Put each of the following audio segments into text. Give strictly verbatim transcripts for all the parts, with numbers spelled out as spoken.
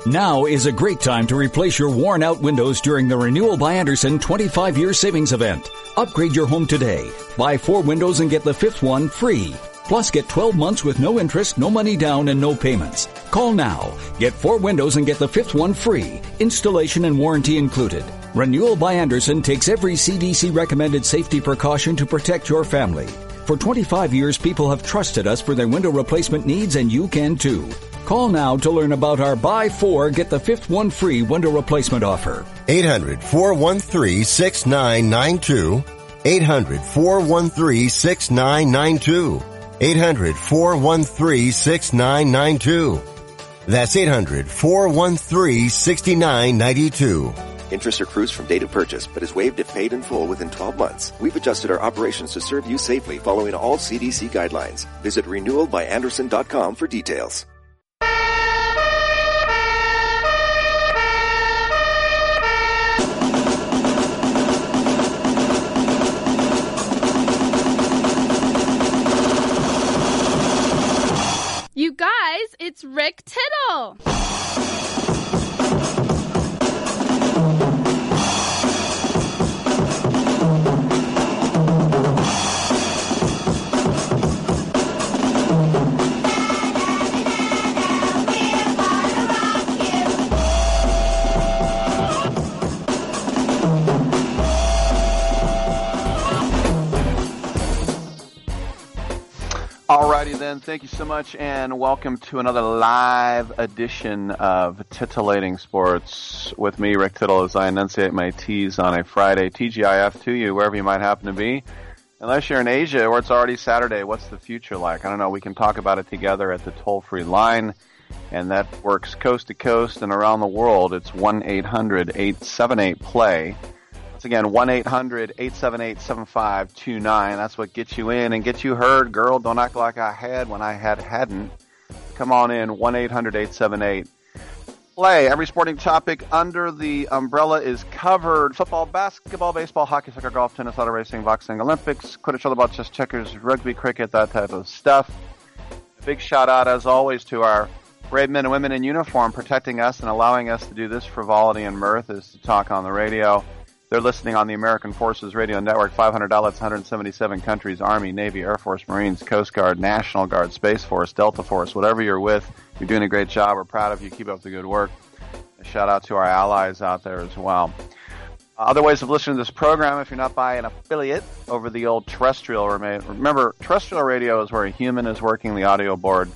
Now is a great time to replace your worn-out windows during the Renewal by Andersen twenty-five year savings event. Upgrade your home today. Buy four windows and get the fifth one free. Plus, get twelve months with no interest, no money down, and no payments. Call now. Get four windows and get the fifth one free. Installation and warranty included. Renewal by Andersen takes every C D C-recommended safety precaution to protect your family. For twenty-five years, people have trusted us for their window replacement needs, and you can too. Call now to learn about our buy four, get the fifth one free window replacement offer. eight hundred, four one three, six nine nine two. eight hundred, four one three, six nine nine two. eight hundred, four one three, six nine nine two. That's eight hundred, four one three, six nine nine two. Interest accrues from date of purchase, but is waived if paid in full within twelve months. We've adjusted our operations to serve you safely following all C D C guidelines. Visit renewal by andersen dot com for details. You guys, it's Rick Tittle. Alrighty then, thank you so much, and welcome to another live edition of Titillating Sports with me, Rick Tittle, as I enunciate my T's on a Friday. T G I F to you, wherever you might happen to be. Unless you're in Asia, where it's already Saturday, what's the future like? I don't know, we can talk about it together at the toll-free line, and that works coast to coast and around the world. It's one eight hundred, eight seven eight, play. Once again, one eight hundred, eight seven eight, seven five two nine. That's what gets you in and gets you heard. Girl, don't act like I had when I had hadn't. Come on in, one eight hundred, eight seven eight, play. Every sporting topic under the umbrella is covered. Football, basketball, baseball, hockey, soccer, golf, tennis, auto racing, boxing, Olympics, Quidditch, all about chess, checkers, rugby, cricket, that type of stuff. A big shout out, as always, to our brave men and women in uniform protecting us and allowing us to do this frivolity and mirth, is to talk on the radio. They're listening on the American Forces Radio Network, five hundred outlets, one hundred seventy-seven countries, Army, Navy, Air Force, Marines, Coast Guard, National Guard, Space Force, Delta Force, whatever you're with. You're doing a great job. We're proud of you. Keep up the good work. A shout out to our allies out there as well. Other ways of listening to this program, if you're not by an affiliate over the old terrestrial, remember, terrestrial radio is where a human is working the audio board.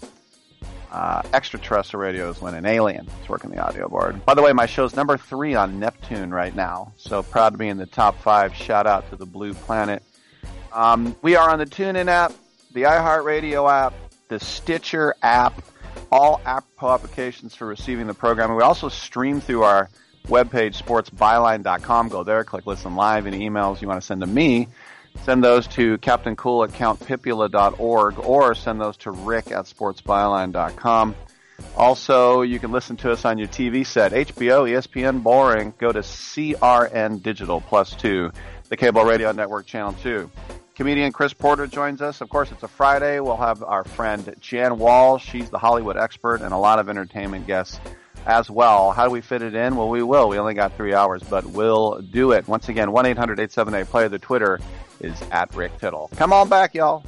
Uh, extraterrestrial radio is when an alien is working the audio board. By the way, my show's number three on Neptune right now, so proud to be in the top five. Shout out to the Blue Planet. Um, we are on the TuneIn app, the iHeartRadio app, the Stitcher app, all Apple applications for receiving the program. We also stream through our webpage, sports byline dot com. Go there, click listen live. Any emails you want to send to me, send those to Captain Cool at count pipula dot org, or send those to Rick at sports byline dot com. Also, you can listen to us on your T V set. H B O, E S P N, boring. Go to C R N Digital Plus two, the Cable Radio Network Channel two. Comedian Chris Porter joins us. Of course, it's a Friday. We'll have our friend Jan Wall. She's the Hollywood expert, and a lot of entertainment guests as well. How do we fit it in? Well, we will. We only got three hours, but we'll do it. Once again, one eight hundred, eight seven eight, play. The Twitter is at Rick Tittle. Come on back, y'all.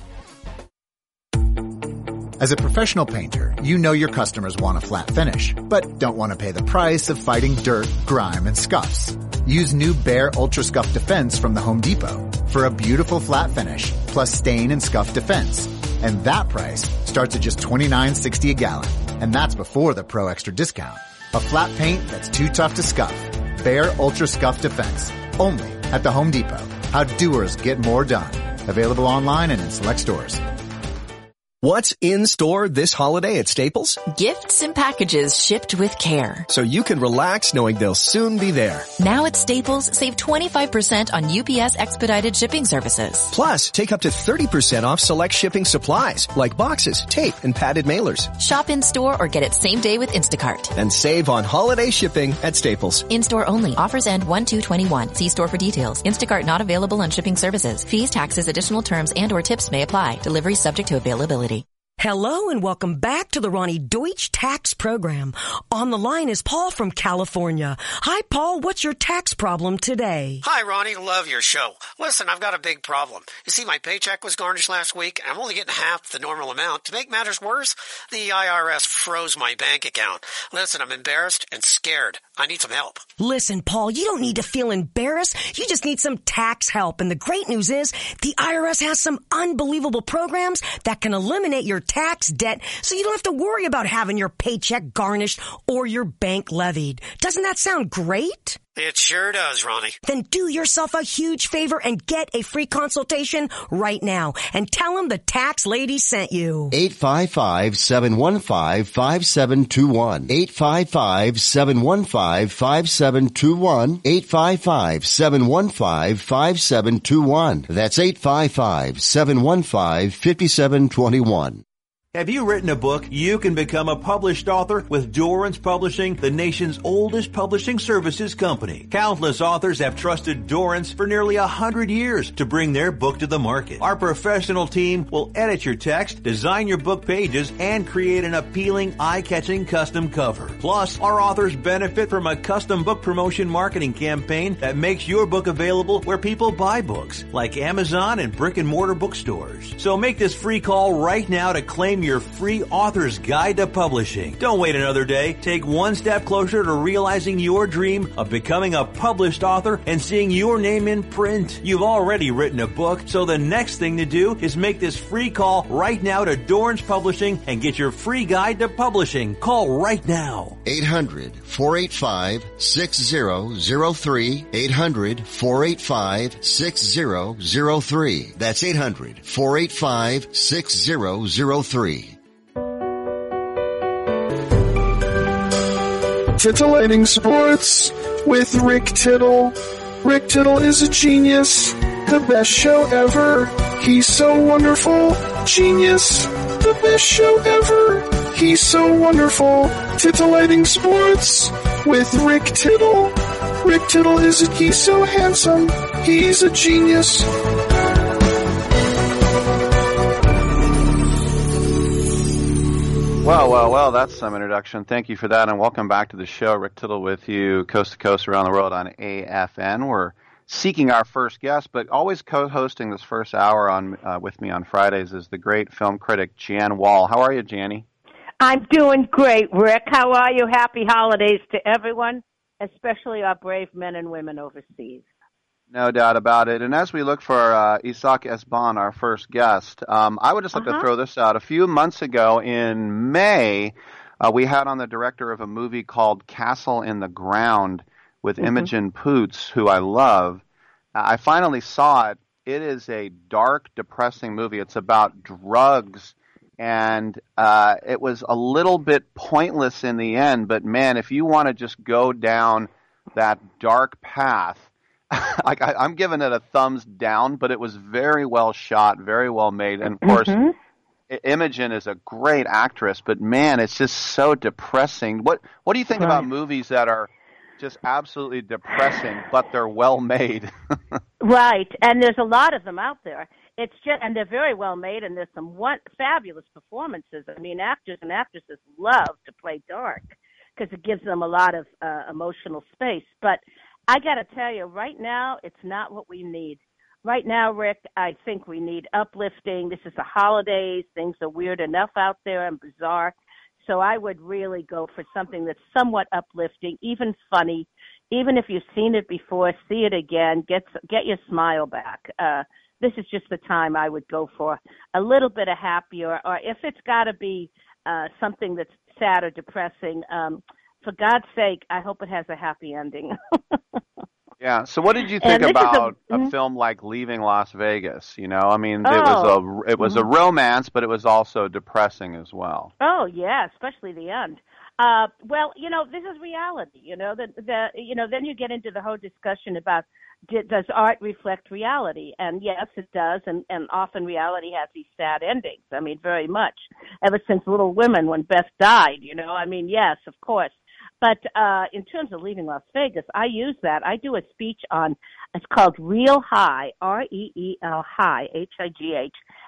As a professional painter, you know your customers want a flat finish, but don't want to pay the price of fighting dirt, grime, and scuffs. Use new Behr Ultra Scuff Defense from the Home Depot for a beautiful flat finish plus stain and scuff defense. And that price starts at just twenty-nine sixty a gallon. And that's before the Pro Extra discount. A flat paint that's too tough to scuff. Behr Ultra Scuff Defense. Only at the Home Depot. How doers get more done. Available online and in select stores. What's in store this holiday at Staples? Gifts and packages shipped with care. So you can relax knowing they'll soon be there. Now at Staples, save twenty-five percent on U P S expedited shipping services. Plus, take up to thirty percent off select shipping supplies, like boxes, tape, and padded mailers. Shop in store or get it same day with Instacart. And save on holiday shipping at Staples. In store only. Offers end one two twenty-one. See store for details. Instacart not available on shipping services. Fees, taxes, additional terms, and or tips may apply. Delivery subject to availability. Hello and welcome back to the Ronnie Deutsch Tax Program. On the line is Paul from California. Hi, Paul. What's your tax problem today? Hi, Ronnie. Love your show. Listen, I've got a big problem. You see, my paycheck was garnished last week, and I'm only getting half the normal amount. To make matters worse, the I R S froze my bank account. Listen, I'm embarrassed and scared. I need some help. Listen, Paul, you don't need to feel embarrassed. You just need some tax help. And the great news is the I R S has some unbelievable programs that can eliminate your tax debt so you don't have to worry about having your paycheck garnished or your bank levied. Doesn't that sound great? It sure does, Ronnie. Then do yourself a huge favor and get a free consultation right now and tell them the tax lady sent you. eight five five, seven one five, five seven two one. eight five five, seven one five, five seven two one. eight five five, seven one five, five seven two one. That's eight five five, seven one five, five seven two one. Have you written a book? You can become a published author with Dorrance Publishing, the nation's oldest publishing services company. Countless authors have trusted Dorrance for nearly a hundred years to bring their book to the market. Our professional team will edit your text, design your book pages, and create an appealing, eye-catching custom cover. Plus, our authors benefit from a custom book promotion marketing campaign that makes your book available where people buy books, like Amazon and brick-and-mortar bookstores. So make this free call right now to claim your free author's guide to publishing. Don't wait another day. Take one step closer to realizing your dream of becoming a published author and seeing your name in print. You've already written a book, so the next thing to do is make this free call right now to Dorrance Publishing and get your free guide to publishing. Call right now. eight hundred, four eight five, six zero zero three. eight hundred, four eight five, six zero zero three. That's eight hundred, four eight five, six zero zero three. Titillating Sports with Rick Tittle. Rick Tittle is a genius, the best show ever. He's so wonderful, genius, the best show ever. He's so wonderful. Titillating Sports with Rick Tittle. Rick Tittle is a, he's so handsome, he's a genius. Well, well, well, that's some introduction. Thank you for that, and welcome back to the show. Rick Tittle with you, coast to coast around the world on A F N. We're seeking our first guest, but always co-hosting this first hour on uh, with me on Fridays is the great film critic Jan Wall. How are you, Janny? I'm doing great, Rick. How are you? Happy holidays to everyone, especially our brave men and women overseas. No doubt about it. And as we look for uh, Isaac Esban, our first guest, um, I would just like uh-huh. to throw this out. A few months ago in May, uh, we had on the director of a movie called Castle in the Ground with mm-hmm. Imogen Poots, who I love. Uh, I finally saw it. It is a dark, depressing movie. It's about drugs, and uh, it was a little bit pointless in the end. But, man, if you want to just go down that dark path, Like I, I'm giving it a thumbs down, but it was very well shot, very well made, and of course, mm-hmm. Imogen is a great actress. But man, it's just so depressing. What What do you think right. about movies that are just absolutely depressing, but they're well made? Right, and there's a lot of them out there. It's just, and they're very well made, and there's some one, fabulous performances. I mean, actors and actresses love to play dark because it gives them a lot of uh, emotional space, but I got to tell you, right now, it's not what we need. Right now, Rick, I think we need uplifting. This is the holidays. Things are weird enough out there and bizarre. So I would really go for something that's somewhat uplifting, even funny. Even if you've seen it before, see it again. Get get your smile back. Uh, this is just the time I would go for a little bit of happier. Or if it's got to be uh, something that's sad or depressing, um, for God's sake, I hope it has a happy ending. Yeah. So, what did you think about a, a mm-hmm. film like Leaving Las Vegas? You know, I mean, oh. it was a it was mm-hmm. a romance, but it was also depressing as well. Oh yeah, especially the end. Uh, well, you know, this is reality. You know, the the you know, then you get into the whole discussion about did, does art reflect reality? And yes, it does. And and often reality has these sad endings. I mean, very much. Ever since Little Women, when Beth died. You know, I mean, yes, of course. But uh, in terms of Leaving Las Vegas, I use that. I do a speech on, it's called Real High, R E E L High, H I G H,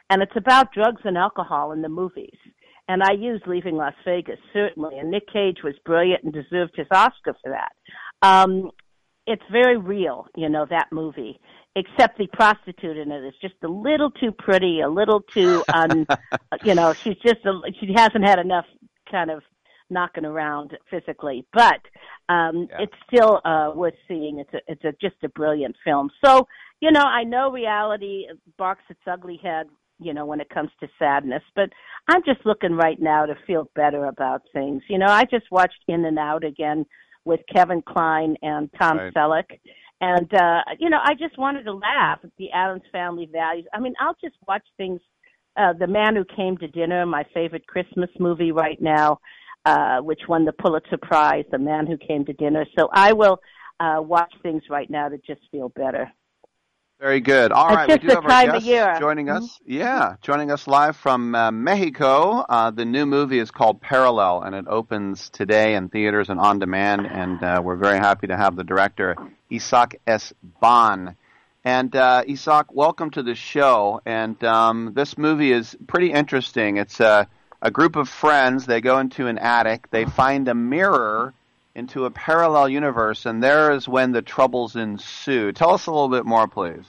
and it's about drugs and alcohol in the movies. And I use Leaving Las Vegas, certainly, and Nick Cage was brilliant and deserved his Oscar for that. Um, it's very real, you know, that movie, except the prostitute in it is just a little too pretty, a little too, un, you know, she's just, a, she hasn't had enough kind of knocking around physically, but um, yeah. it's still uh, worth seeing. It's a, it's a, just a brilliant film. So, you know, I know reality barks its ugly head, you know, when it comes to sadness, but I'm just looking right now to feel better about things. You know, I just watched In and Out again with Kevin Kline and Tom right. Selleck. And, uh, you know, I just wanted to laugh at the Addams Family Values. I mean, I'll just watch things. Uh, The Man Who Came to Dinner, my favorite Christmas movie right now, uh, which won the Pulitzer Prize, The Man Who Came to Dinner. So I will uh, watch things right now to just feel better. Very good. All it's right, just we do the have time our of guest year. joining us. Mm-hmm. Yeah, joining us live from uh, Mexico. Uh, the new movie is called Parallel, and it opens today in theaters and on demand. And uh, we're very happy to have the director, Isaac Esban. And uh, Isaac, welcome to the show. And um, this movie is pretty interesting. It's a, a group of friends. They go into an attic. They find a mirror into a parallel universe, and there is when the troubles ensue. Tell us a little bit more, please.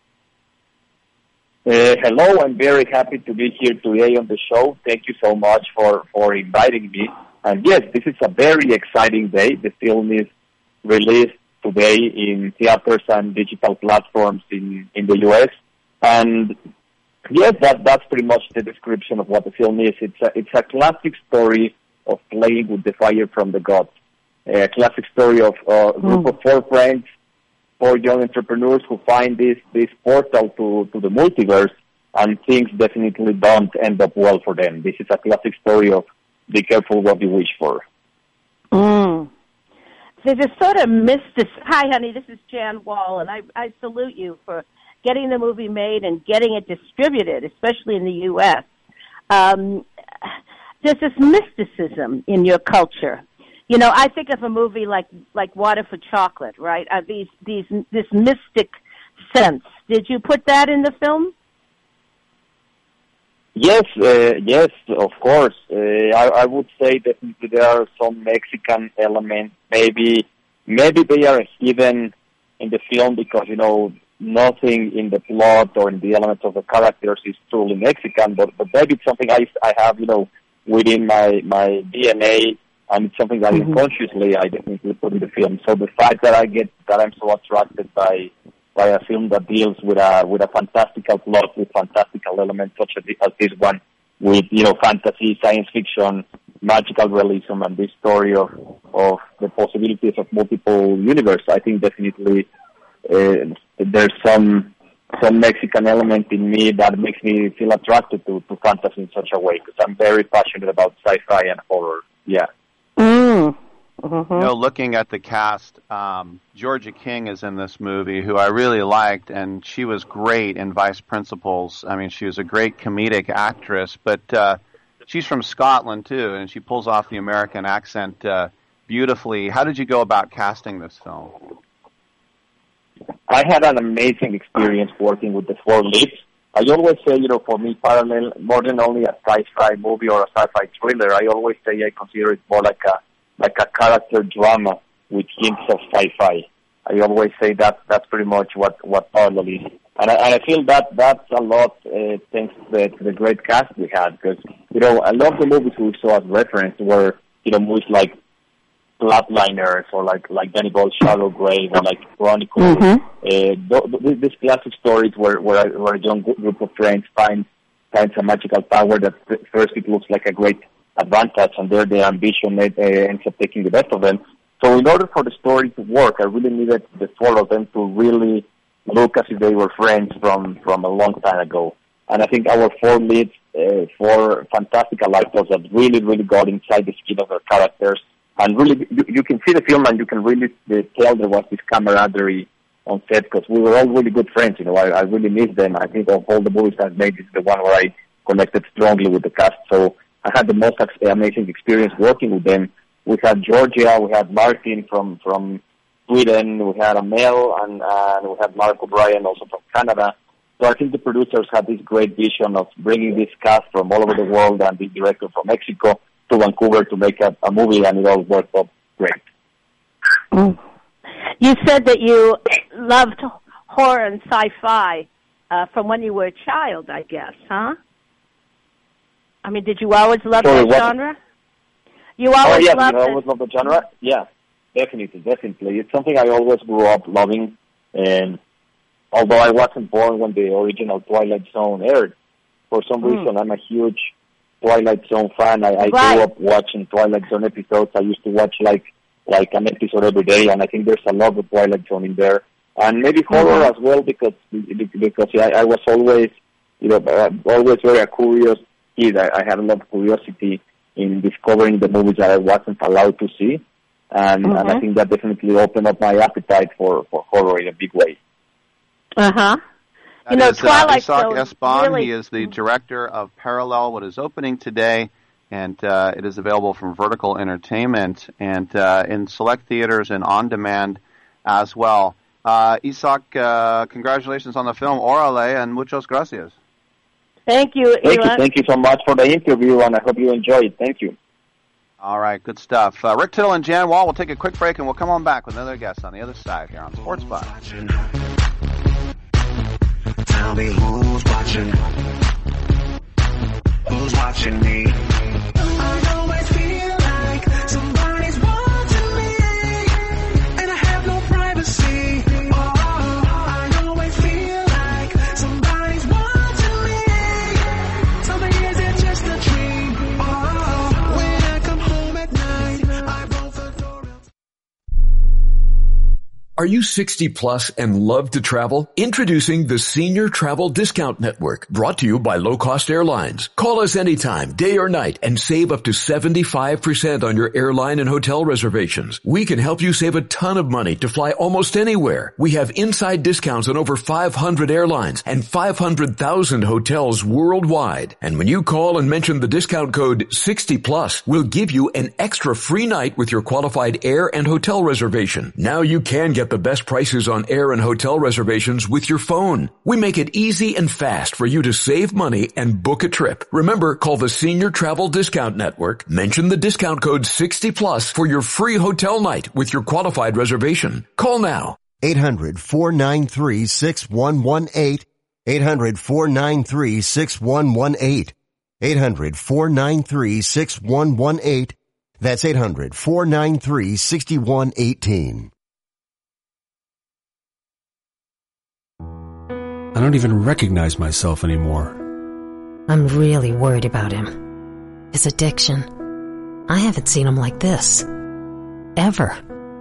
Uh, hello, I'm very happy to be here today on the show. Thank you so much for, for inviting me. And yes, this is a very exciting day. The film is released today in theaters and digital platforms in, in the U S. And yes, that, that's pretty much the description of what the film is. It's a, it's a classic story of playing with the fire from the gods. A classic story of a group mm. of four friends, four young entrepreneurs who find this, this portal to, to the multiverse, and things definitely don't end up well for them. This is a classic story of be careful what you wish for. Mm. There's a sort of mystic. Hi, honey, this is Jan Wall, and I, I salute you for getting the movie made and getting it distributed, especially in the U S. Um, there's this mysticism in your culture. You know, I think of a movie like like Water for Chocolate, right? Uh, these these this mystic sense. Did you put that in the film? Yes, uh, yes, of course. Uh, I, I would say definitely there are some Mexican elements. Maybe maybe they are hidden in the film because, you know, nothing in the plot or in the elements of the characters is truly Mexican. But but maybe it's something I I have, you know, within my my D N A. And it's something that mm-hmm. unconsciously I definitely put in the film. So the fact that I get that I'm so attracted by by a film that deals with a with a fantastical plot, with fantastical elements such as, as this one, with, you know, fantasy, science fiction, magical realism, and this story of of the possibilities of multiple universes, I think definitely uh, there's some some Mexican element in me that makes me feel attracted to, to fantasy in such a way, because I'm very passionate about sci-fi and horror. Yeah. Mm. Mm-hmm. You know, looking at the cast, um, Georgia King is in this movie, who I really liked, and she was great in Vice Principals. I mean, she was a great comedic actress, but uh, she's from Scotland, too, and she pulls off the American accent uh, beautifully. How did you go about casting this film? I had an amazing experience working with the four leads. I always say, you know, for me, Parallel, more than only a sci-fi movie or a sci-fi thriller, I always say I consider it more like a like a character drama with hints of sci-fi. I always say that that's pretty much what, what Parallel is. And I, and I feel that that's a lot uh, thanks to the, to the great cast we had, because, you know, I love the movies we saw as reference were, you know, movies like Flatliners or like like Danny Boyle's Shallow Grave or like Chronicles. Mm-hmm. Uh, th- th- these classic stories where where a, where a young group of friends finds finds a magical power that first it looks like a great advantage, and there their ambition uh, ends up taking the best of them. So in order for the story to work, I really needed the four of them to really look as if they were friends from from a long time ago. And I think our four leads, uh, four fantastical actors that really really got inside the skin of their characters. And really, you, you can see the film and you can really uh, tell there was this camaraderie on set, because we were all really good friends. You know, I, I really miss them. I think of all the movies I've made, this is the one where I connected strongly with the cast. So I had the most amazing experience working with them. We had Georgia, we had Martin from, from Sweden, we had Amel, and, and we had Mark O'Brien also from Canada. So I think the producers had this great vision of bringing this cast from all over the world and the director from Mexico to Vancouver to make a, a movie, and it all worked out great. Mm. You said that you loved horror and sci-fi uh, from when you were a child, I guess, huh? I mean, did you always love Sorry, that what? genre? You always oh, yeah, loved you it? always love the genre? Yeah, definitely, definitely. It's something I always grew up loving, and although I wasn't born when the original Twilight Zone aired, for some Mm. reason I'm a huge Twilight Zone fan. I, I Right. grew up watching Twilight Zone episodes. I used to watch like like an episode every day, and I think there's a lot of Twilight Zone in there. And maybe horror Mhm. as well, because because yeah, I, I was always, you know, uh, always very a curious kid. I, I had a lot of curiosity in discovering the movies that I wasn't allowed to see, and, and I Mhm. think that definitely opened up my appetite for, for horror in a big way. Uh-huh. That You know, is, uh, Twilight Isaac Zone Esbon. really- He is the director of Parallel, what is opening today, and uh, it is available from Vertical Entertainment and uh, in select theaters and on demand as well. Uh, Isaac, uh, congratulations on the film, Orale, and muchas gracias. Thank you, Thank you, Elon. thank you so much for the interview, and I hope you enjoy it. Thank you. All right, good stuff. Uh, Rick Tittle and Jan Wall will take a quick break, and we'll come on back with another guest on the other side here on Sports Spot. Tell me who's watching. Who's watching me? I always feel like somebody's watching me, and I have no privacy. Oh, I always feel like somebody's watching me. Tell me, is it just a dream? Oh, when I come home at night, I roll the door. Are you sixty plus and love to travel? Introducing the Senior Travel Discount Network, brought to you by Low Cost Airlines. Call us anytime, day or night, and save up to seventy-five percent on your airline and hotel reservations. We can help you save a ton of money to fly almost anywhere. We have inside discounts on over five hundred airlines and five hundred thousand hotels worldwide. And when you call and mention the discount code sixty plus, we'll give you an extra free night with your qualified air and hotel reservation. Now you can get the best prices on air and hotel reservations with your phone. We make it easy and fast for you to save money and book a trip. Remember, call the Senior Travel Discount Network, mention the discount code sixty plus for your free hotel night with your qualified reservation. Call now. eight hundred, four nine three, six one one eight. eight hundred, four nine three, six one one eight. eight hundred, four nine three, six one one eight. That's eight hundred, four nine three, six one one eight. I don't even recognize myself anymore. I'm really worried about him. His addiction. I haven't seen him like this. Ever.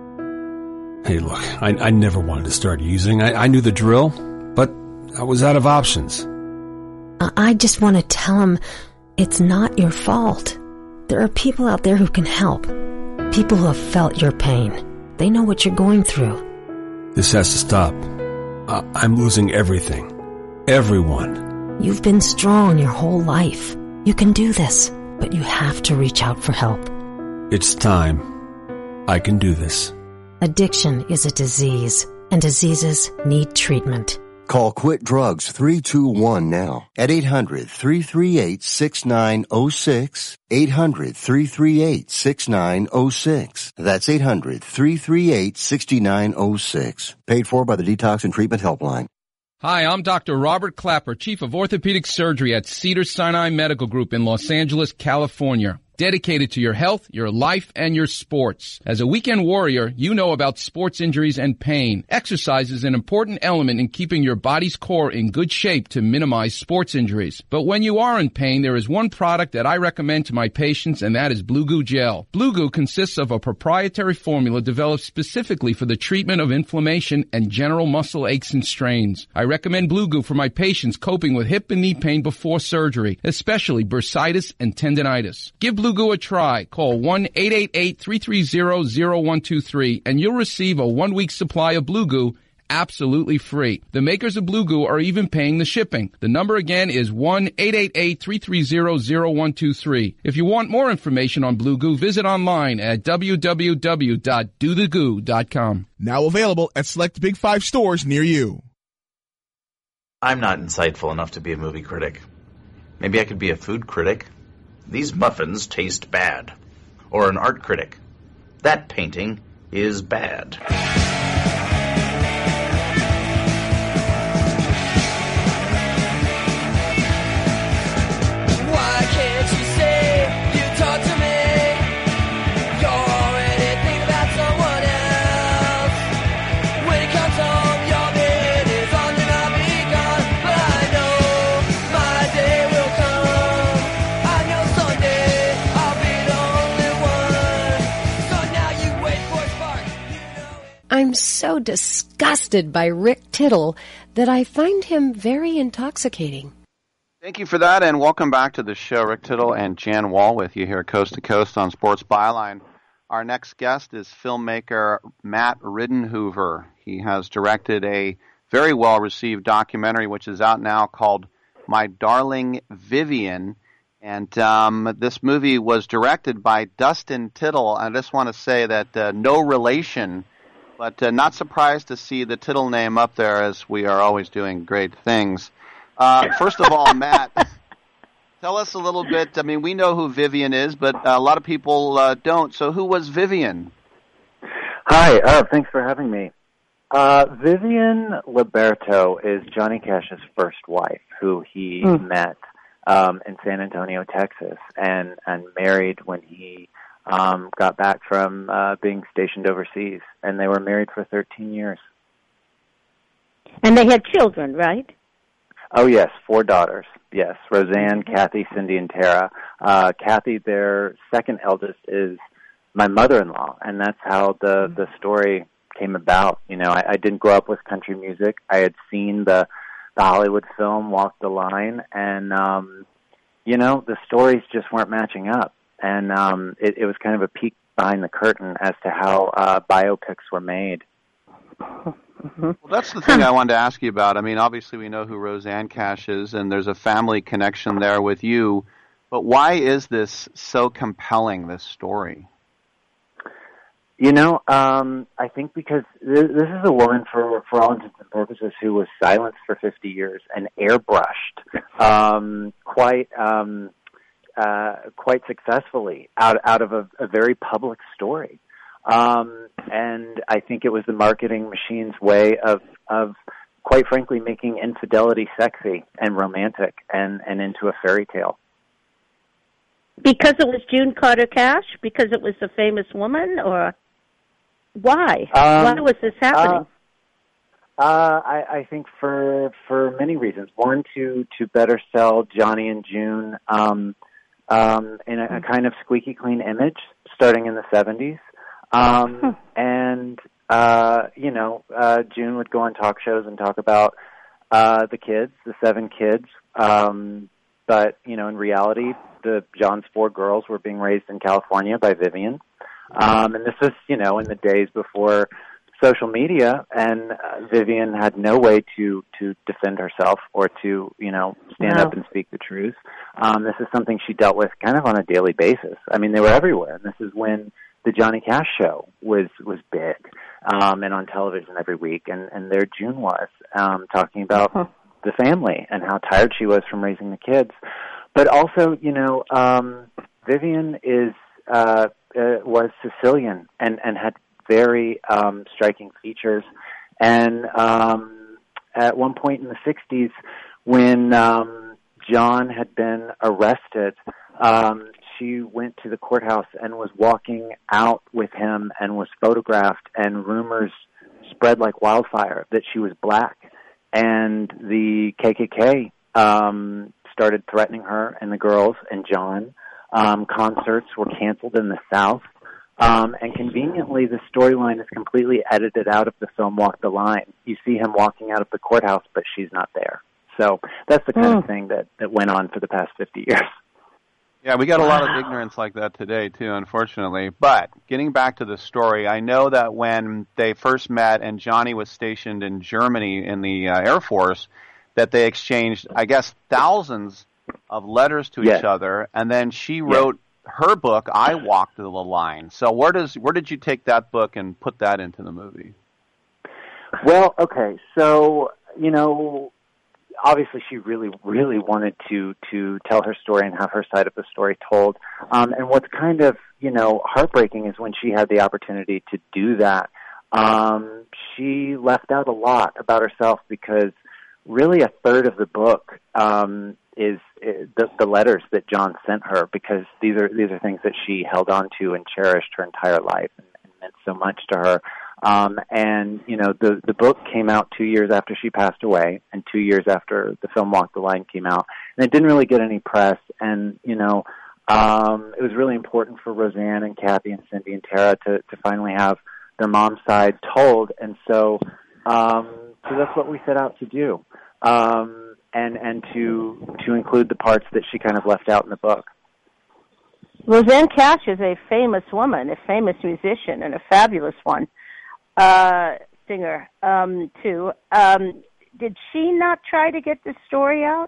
Hey, look, I, I never wanted to start using. I, I knew the drill, but I was out of options. I, I just want to tell him it's not your fault. There are people out there who can help. People who have felt your pain. They know what you're going through. This has to stop. I, I'm losing everything. Everyone. You've been strong your whole life. You can do this, but you have to reach out for help. It's time. I can do this. Addiction is a disease, and diseases need treatment. Call Quit Drugs three two one now at eight hundred, three three eight, six nine zero six. eight hundred, three three eight, six nine zero six. That's eight hundred, three three eight, six nine zero six. Paid for by the Detox and Treatment Helpline. Hi, I'm Doctor Robert Clapper, Chief of Orthopedic Surgery at Cedars-Sinai Medical Group in Los Angeles, California. Dedicated to your health, your life, and your sports. As a weekend warrior, you know about sports injuries and pain. Exercise is an important element in keeping your body's core in good shape to minimize sports injuries. But when you are in pain, there is one product that I recommend to my patients, and that is Blue Goo Gel. Blue Goo consists of a proprietary formula developed specifically for the treatment of inflammation and general muscle aches and strains. I recommend Blue Goo for my patients coping with hip and knee pain before surgery, especially bursitis and tendinitis. Give Blue Goo a try. Call one eight eight eight, three three zero, zero one two three and you'll receive a one-week supply of Blue Goo absolutely free. The makers of Blue Goo are even paying the shipping. The number again is one eight eight eight, three three zero, zero one two three. If you want more information on Blue Goo, visit online at w w w dot do the goo dot com. Now available at select Big Five stores near you. I'm not insightful enough to be a movie critic. Maybe I could be a food critic. These muffins taste bad. Or an art critic. That painting is bad. Why can't you say you talk to me? You're already thinking about someone else. When it comes home, your bed is on and I'll be gone. But I know my day will come. I know someday I'll be the only one. So now you wait for a spark. I'm so disgusted by Rick Tittle that I find him very intoxicating. Thank you for that, and welcome back to the show. Rick Tittle and Jan Wall with you here coast to coast on Sports Byline. Our next guest is filmmaker Matt Riddenhoover. He has directed a very well-received documentary, which is out now, called My Darling Vivian. And um, this movie was directed by Dustin Tittle. I just want to say that uh, no relation, but uh, not surprised to see the Tittle name up there, as we are always doing great things. Uh, first of all, Matt, tell us a little bit. I mean, we know who Vivian is, but a lot of people uh, don't. So who was Vivian? Hi, uh, thanks for having me. Uh, Vivian Liberto is Johnny Cash's first wife, who he Mm. met um, in San Antonio, Texas, and, and married when he um, got back from uh, being stationed overseas. And they were married for thirteen years. And they had children, right? Oh, yes, four daughters. Yes, Roseanne, Kathy, Cindy, and Tara. Uh, Kathy, their second eldest, is my mother-in-law, and that's how the, the story came about. You know, I, I didn't grow up with country music. I had seen the, the Hollywood film Walk the Line, and, um, you know, the stories just weren't matching up. And um, it, it was kind of a peek behind the curtain as to how uh, biopics were made. Well, that's the thing I wanted to ask you about. I mean, obviously we know who Roseanne Cash is, and there's a family connection there with you. But why is this so compelling, this story? You know, um, I think because this, this is a woman, for for all intents and purposes, who was silenced for fifty years and airbrushed um, quite um, uh, quite successfully out out of a, a very public story. Um, and I think it was the marketing machine's way of, of, quite frankly, making infidelity sexy and romantic and, and into a fairy tale. Because it was June Carter Cash? Because it was a famous woman? Or why? Um, why was this happening? Uh, uh, I, I think for for many reasons. One, to to better sell Johnny and June um, um, in a, a kind of squeaky clean image, starting in the seventies. Um, and, uh, you know, uh, June would go on talk shows and talk about, uh, the kids, the seven kids. Um, but, you know, in reality, the John's four girls were being raised in California by Vivian. Um, and this was, you know, in the days before social media, and uh, Vivian had no way to, to defend herself or to, you know, stand No. up and speak the truth. Um, this is something she dealt with kind of on a daily basis. I mean, they were everywhere. And this is when the Johnny Cash show was was big, um, and on television every week, and, and there June was, um, talking about the family and how tired she was from raising the kids. But also, you know, um, Vivian is uh, uh, was Sicilian and, and had very um, striking features. And um, at one point in the sixties, when um, John had been arrested, um, she went to the courthouse and was walking out with him and was photographed, and rumors spread like wildfire that she was black. And the K K K um, started threatening her and the girls and John. Um, concerts were canceled in the South. Um, and conveniently, the storyline is completely edited out of the film Walk the Line. You see him walking out of the courthouse, but she's not there. So that's the kind Hmm. of thing that, that went on for the past fifty years. Yeah, we got a lot of ignorance like that today, too, unfortunately. But getting back to the story, I know that when they first met and Johnny was stationed in Germany in the uh, Air Force, that they exchanged, I guess, thousands of letters to Yes. each other, and then she wrote her book, I Walked the Line. So where does where did you take that book and put that into the movie? Well, okay, so, you know, obviously she really, really wanted to to tell her story and have her side of the story told. Um, and what's kind of, you know, heartbreaking is when she had the opportunity to do that, um, she left out a lot about herself because really a third of the book um, is, is the, the letters that John sent her, because these are these are things that she held on to and cherished her entire life and, and meant so much to her. Um, and, you know, the, the book came out two years after she passed away and two years after the film Walk the Line came out. And it didn't really get any press. And, you know, um, it was really important for Roseanne and Kathy and Cindy and Tara to, to finally have their mom's side told. And so, um, so that's what we set out to do. Um, and, and to, to include the parts that she kind of left out in the book. Roseanne Cash is a famous woman, a famous musician, and a fabulous one. Uh, singer, um, too. Um, did she not try to get this story out?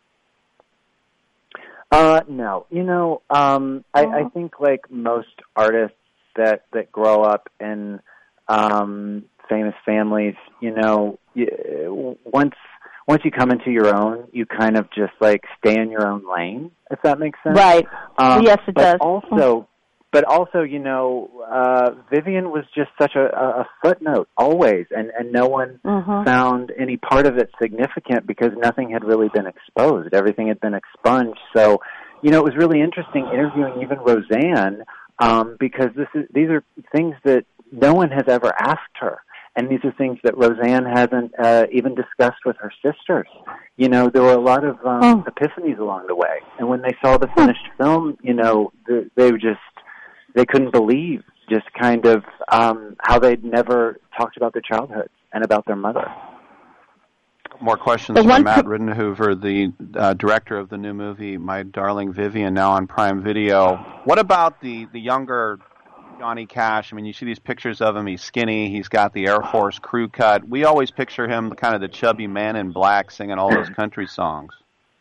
Uh, no. You know, um, I, I think like most artists that, that grow up in, um, famous families, you know, you, once, once you come into your own, you kind of just like stay in your own lane, if that makes sense. Right. Um, yes, it but does. Also, But also, you know, uh, Vivian was just such a, a footnote always, and, and no one Mhm. found any part of it significant because nothing had really been exposed. Everything had been expunged. So, you know, it was really interesting interviewing even Roseanne um, because this is, these are things that no one has ever asked her. And these are things that Roseanne hasn't uh, even discussed with her sisters. You know, there were a lot of um, epiphanies along the way. And when they saw the finished film, you know, they, they were just... they couldn't believe just kind of um, how they'd never talked about their childhoods and about their mother. More questions The from one Matt Rittenhoover, the uh, director of the new movie, My Darling Vivian, now on Prime Video. What about the, the younger Johnny Cash? I mean, you see these pictures of him. He's skinny. He's got the Air Force crew cut. We always picture him kind of the chubby man in black singing all those country songs.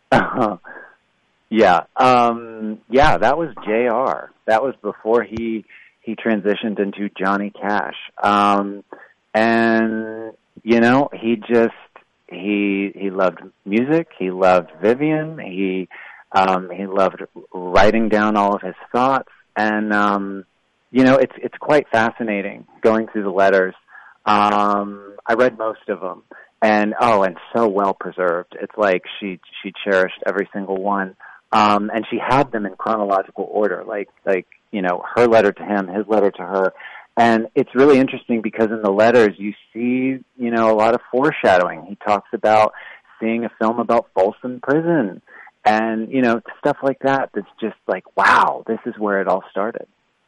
Yeah, um, yeah, that was J R. That was before he he transitioned into Johnny Cash. Um, and you know, he just he he loved music. He loved Vivian. He um, he loved writing down all of his thoughts. And um, you know, it's it's quite fascinating going through the letters. Um, I read most of them, and oh, and so well preserved. It's like she she cherished every single one. Um, and she had them in chronological order, like, like, you know, her letter to him, his letter to her. And it's really interesting because in the letters you see, you know, a lot of foreshadowing. He talks about seeing a film about Folsom Prison and, you know, stuff like that that's just like, wow, this is where it all started.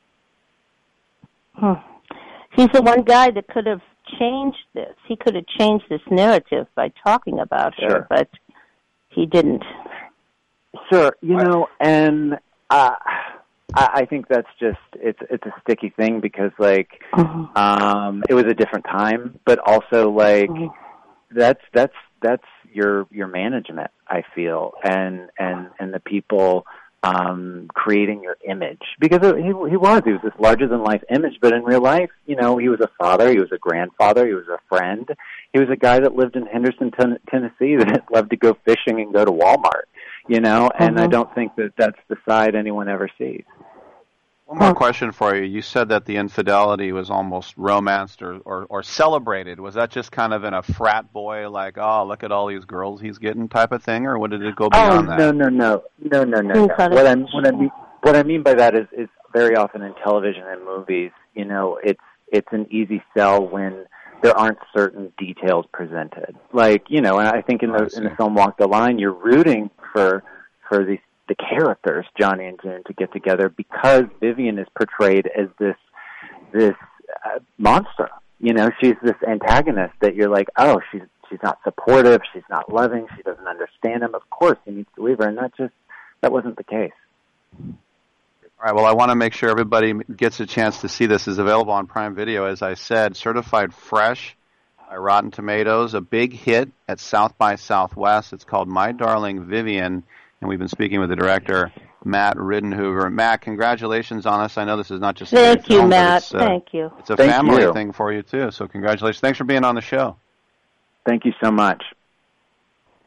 Hmm. He's the one guy that could have changed this. He could have changed this narrative by talking about her, Sure. but he didn't. Sure, you know, and uh, I, I think that's just it's it's a sticky thing because like Mm-hmm. um, it was a different time, but also like that's that's that's your your management. I feel and and and the people um, creating your image because he he was he was this larger than life image, but in real life, you know, he was a father, he was a grandfather, he was a friend, he was a guy that lived in Henderson, ten- Tennessee that loved to go fishing and go to Walmart. You know, and I Mhm. don't think that that's the side anyone ever sees. One more question for you. You said that the infidelity was almost romanced or, or, or celebrated. Was that just kind of in a frat boy, like, oh, look at all these girls he's getting type of thing, or what did it go Oh beyond that? no no no no no no! no. What I what I mean what I mean by that is is very often in television and movies, you know, it's it's an easy sell when there aren't certain details presented. Like, you know, and I think in the in the film Walk the Line, you're rooting for for these the characters, Johnny and June, to get together because Vivian is portrayed as this this uh, monster. You know, she's this antagonist that you're like, oh, she's she's not supportive, she's not loving, she doesn't understand him. Of course, he needs to leave her, and that just that wasn't the case. All right, well, I want to make sure everybody gets a chance to see this. It's available on Prime Video, as I said, certified fresh by Rotten Tomatoes, a big hit at South by Southwest. It's called My Darling Vivian, and we've been speaking with the director, Matt Rittenhoover. Matt, congratulations on this. I know this is not just a Thank great you, film, but Matt. it's, uh, Thank you. It's a Thank family you. thing for you, too, so congratulations. Thanks for being on the show. Thank you so much.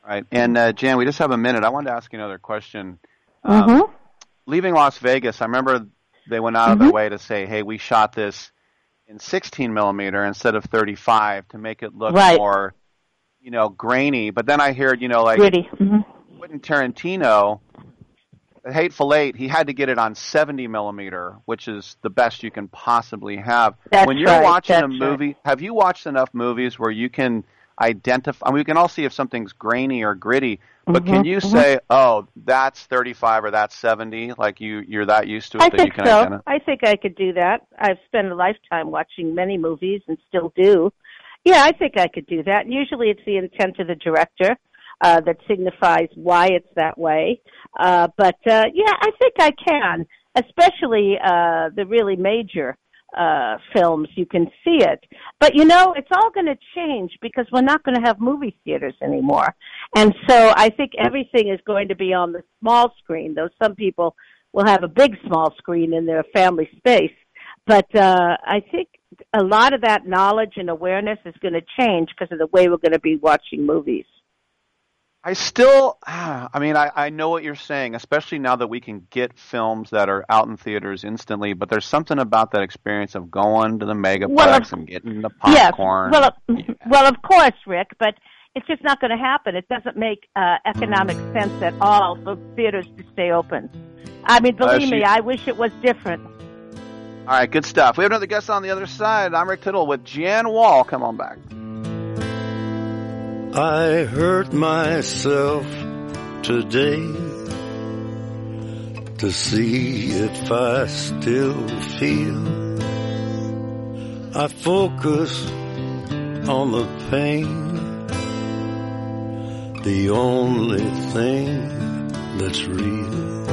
Right. And, uh, Jan, we just have a minute. I wanted to ask you another question. Um, Mm-hmm. Leaving Las Vegas, I remember they went out Mm-hmm. of their way to say, hey, we shot this in sixteen millimeter instead of thirty-five to make it look Right. more, you know, grainy. But then I heard, you know, like Gritty. Mm-hmm. Quentin Tarantino, The Hateful Eight, he had to get it on seventy millimeter, which is the best you can possibly have. That's when you're right, watching a that's right. movie, have you watched enough movies where you can identify, I mean, we can all see if something's grainy or gritty, but Mhm, can you mhm. say, oh, that's thirty-five or that's seventy, like you, you're that used to it I that you think can so. identify? I think I could do that. I've spent a lifetime watching many movies and still do. Yeah, I think I could do that. Usually it's the intent of the director uh, that signifies why it's that way. Uh, but, uh, yeah, I think I can, especially uh, the really major uh, films. You can see it. But, you know, it's all going to change because we're not going to have movie theaters anymore. And so I think everything is going to be on the small screen, though some people will have a big small screen in their family space. But uh, I think a lot of that knowledge and awareness is going to change because of the way we're going to be watching movies. I still, I mean, I, I know what you're saying, especially now that we can get films that are out in theaters instantly, but there's something about that experience of going to the megaplex Well, of- and getting the Yes, popcorn. well, of, well, of course, Rick, but it's just not going to happen. It doesn't make uh, economic sense at all for theaters to stay open. I mean, Uh, believe me, she- I wish it was different. All right, good stuff. We have another guest on the other side. I'm Rick Tittle with Jan Wall. Come on back. I hurt myself today to see if I still feel. I focus on the pain, the only thing that's real.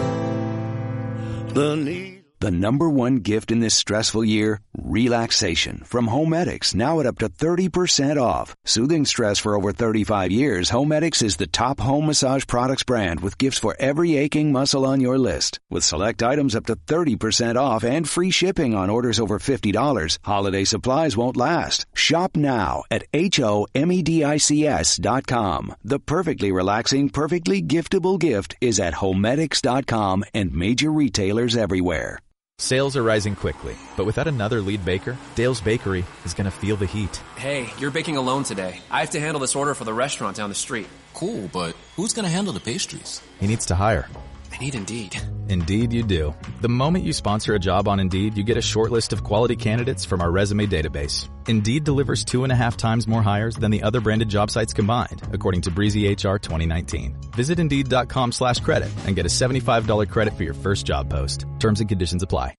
The need. The number one gift in this stressful year? Relaxation from Homedics, now at up to thirty percent off. Soothing stress for over thirty-five years, Homedics is the top home massage products brand with gifts for every aching muscle on your list. With select items up to thirty percent off and free shipping on orders over fifty dollars, holiday supplies won't last. Shop now at H O M E D I C S dot com. The perfectly relaxing, perfectly giftable gift is at Homedics dot com and major retailers everywhere. Sales are rising quickly, but without another lead baker, Dale's Bakery is going to feel the heat. Hey, you're baking alone today. I have to handle this order for the restaurant down the street. Cool, but who's going to handle the pastries? He needs to hire. I need Indeed. Indeed you do. The moment you sponsor a job on Indeed, you get a short list of quality candidates from our resume database. Indeed delivers two and a half times more hires than the other branded job sites combined, according to Breezy H R twenty nineteen. Visit Indeed.com slash credit and get a seventy-five dollars credit for your first job post. Terms and conditions apply.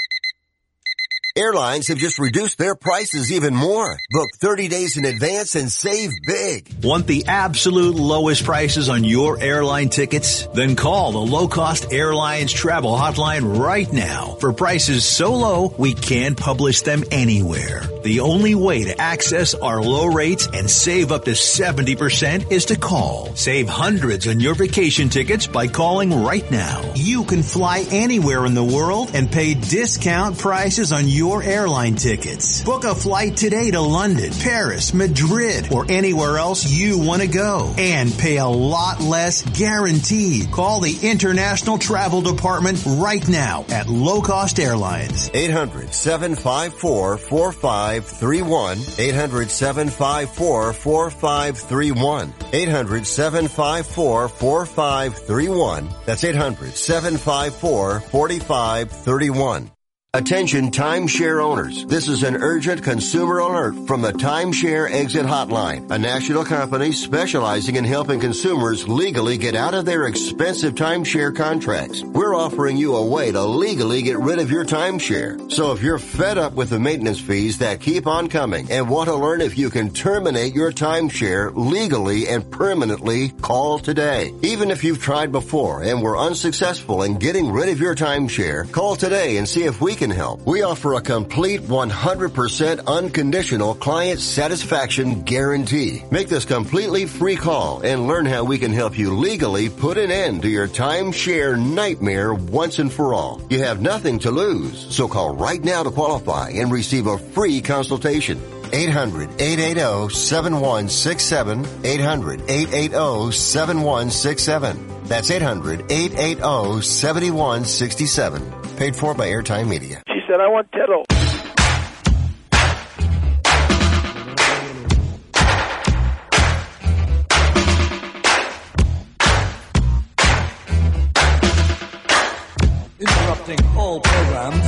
Airlines have just reduced their prices even more. Book thirty days in advance and save big. Want the absolute lowest prices on your airline tickets? Then call the Low Cost Airlines Travel Hotline right now for prices so low we can't publish them anywhere. The only way to access our low rates and save up to seventy percent is to call. Save hundreds on your vacation tickets by calling right now. You can fly anywhere in the world and pay discount prices on your airline tickets. Book a flight today to London, Paris, Madrid, or anywhere else you want to go. And pay a lot less guaranteed. Call the International Travel Department right now at Low Cost Airlines. eight hundred, seven five four, four five three one. eight hundred, seven five four, four five three one. eight hundred, seven five four, four five three one. That's eight hundred, seven five four, four five three one. Attention timeshare owners. This is an urgent consumer alert from the Timeshare Exit Hotline, a national company specializing in helping consumers legally get out of their expensive timeshare contracts. We're offering you a way to legally get rid of your timeshare. So if you're fed up with the maintenance fees that keep on coming and want to learn if you can terminate your timeshare legally and permanently, call today. Even if you've tried before and were unsuccessful in getting rid of your timeshare, call today and see if we can help. We offer a complete one hundred percent unconditional client satisfaction guarantee. Make this completely free call and learn how we can help you legally put an end to your timeshare nightmare once and for all. You have nothing to lose, so call right now to qualify and receive a free consultation. eight hundred, eight eight zero, seven one six seven, eight hundred, eight eight zero, seven one six seven. That's eight hundred, eight eight zero, seven one six seven. Paid for by Airtime Media. She said, I want Tittle. Interrupting all programs.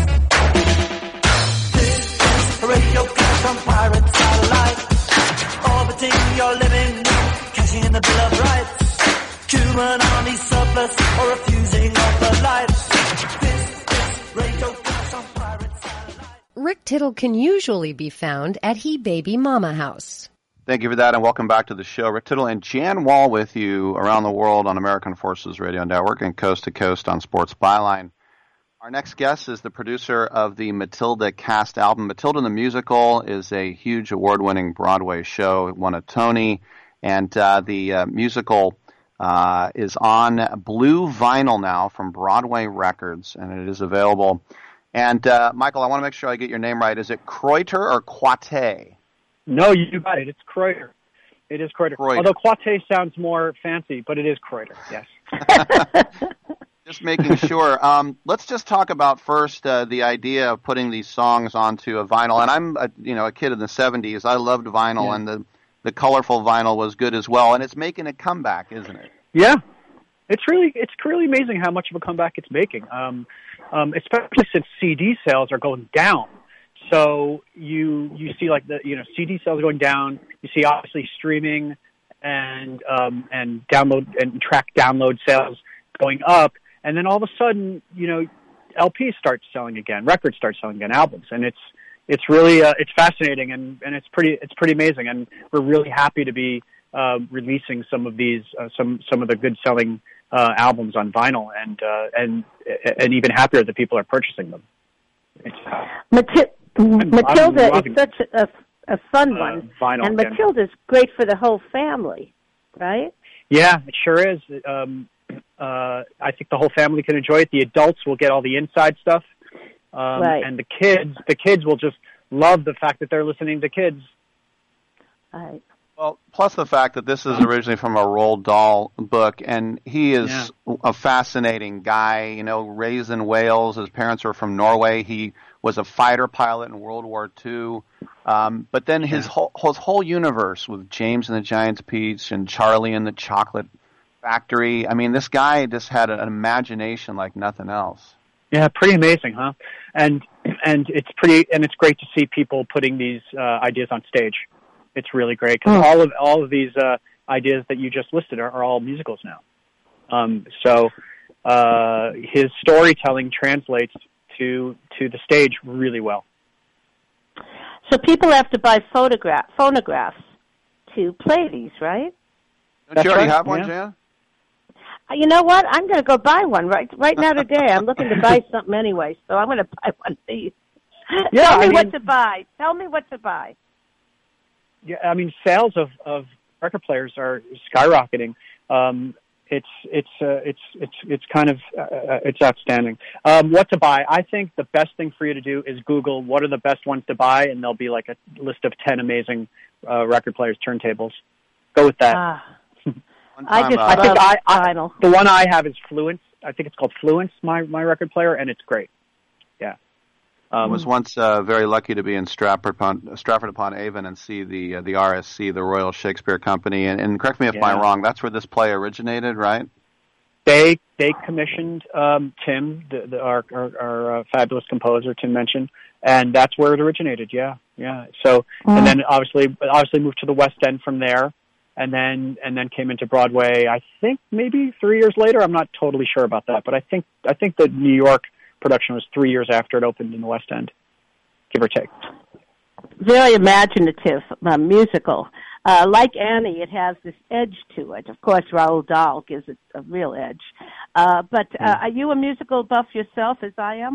This is a radio clash on pirate satellite. Orbiting your living room, cashing in the Bill of Rights. Human army surplus or refusing of the lights. This is radio clash on pirate satellite. Rick Tittle can usually be found at He Baby Mama House. Thank you for that, and welcome back to the show. Rick Tittle and Jan Wall with you around the world on American Forces Radio Network and coast to coast on Sports Byline. Our next guest is the producer of the Matilda cast album. Matilda the Musical is a huge award-winning Broadway show. It won a Tony, and uh, the uh, musical uh, is on blue vinyl now from Broadway Records, and it is available. And, uh, Michael, I want to make sure I get your name right. Is it Kreuter or Quate? No, you got it. It's Kreuter. It is Kreuter. Kreuter. Although Quate sounds more fancy, but it is Kreuter, yes. Just making sure. Um, let's just talk about first uh, the idea of putting these songs onto a vinyl. And I'm, a, you know, a kid in the seventies. I loved vinyl, Yeah. and the the colorful vinyl was good as well. And it's making a comeback, isn't it? Yeah, it's really it's really amazing how much of a comeback it's making, um, um, especially since C D sales are going down. So you you see like the you know C D sales going down. You see obviously streaming and um, and download and track download sales going up, and then all of a sudden you know L Ps start selling again, records start selling again, albums, and it's it's really uh, it's fascinating and, and it's pretty it's pretty amazing, and we're really happy to be uh, releasing some of these uh, some some of the good selling uh, albums on vinyl, and uh, and and even happier that people are purchasing them. It's, Mati- I'm Matilda loving is such a, a fun Uh, one, vinyl, and yeah. Matilda's great for the whole family, right? Yeah, it sure is. Um, uh, I think the whole family can enjoy it. The adults will get all the inside stuff, um, Right. and the kids, the kids will just love the fact that they're listening to kids. Right. Well, plus the fact that this is originally from a Roald Dahl book, and he is Yeah. a fascinating guy. You know, raised in Wales. His parents were from Norway. He was a fighter pilot in World War Two. Um, but then his whole his whole universe with James and the Giant's Peach and Charlie and the Chocolate Factory. I mean, this guy just had an imagination like nothing else. Yeah, pretty amazing, huh? And and it's pretty and it's great to see people putting these uh, ideas on stage. It's really great because all of all of these uh, ideas that you just listed are, are all musicals now. Um, so uh, his storytelling translates to to the stage really well. So people have to buy photograph phonographs to play these, right? Don't That's you already right, have one, yeah. Jan? Uh, You know what? I'm going to go buy one right right now today. I'm looking to buy something anyway, so I'm going to buy one of these. Yeah, Tell me I what mean- to buy. Tell me what to buy. Yeah, I mean, sales of, of record players are skyrocketing. Um, it's it's uh, it's it's it's kind of uh, it's outstanding. Um, what to buy? I think the best thing for you to do is Google what are the best ones to buy, and there'll be like a list of ten amazing uh, record players turntables. Go with that. Ah. I just I think love I, I vinyl. the one I have is Fluence. I think it's called Fluence, my my record player, and it's great. Yeah. I Um, was once uh, very lucky to be in Stratford upon, Stratford upon Avon and see the uh, the R S C, the Royal Shakespeare Company. And, and correct me if Yeah. I'm wrong, that's where this play originated, right? They they commissioned um, Tim, the, the, our, our, our uh, fabulous composer, Tim mentioned, and that's where it originated. Yeah, yeah. So and then obviously obviously moved to the West End from there, and then and then came into Broadway. I think maybe three years later. I'm not totally sure about that, but I think I think the New York production was three years after it opened in the West End, give or take. Very imaginative uh, musical. Uh, like Annie, it has this edge to it. Of course, Roald Dahl gives it a real edge. Uh, but uh, are you a musical buff yourself, as I am?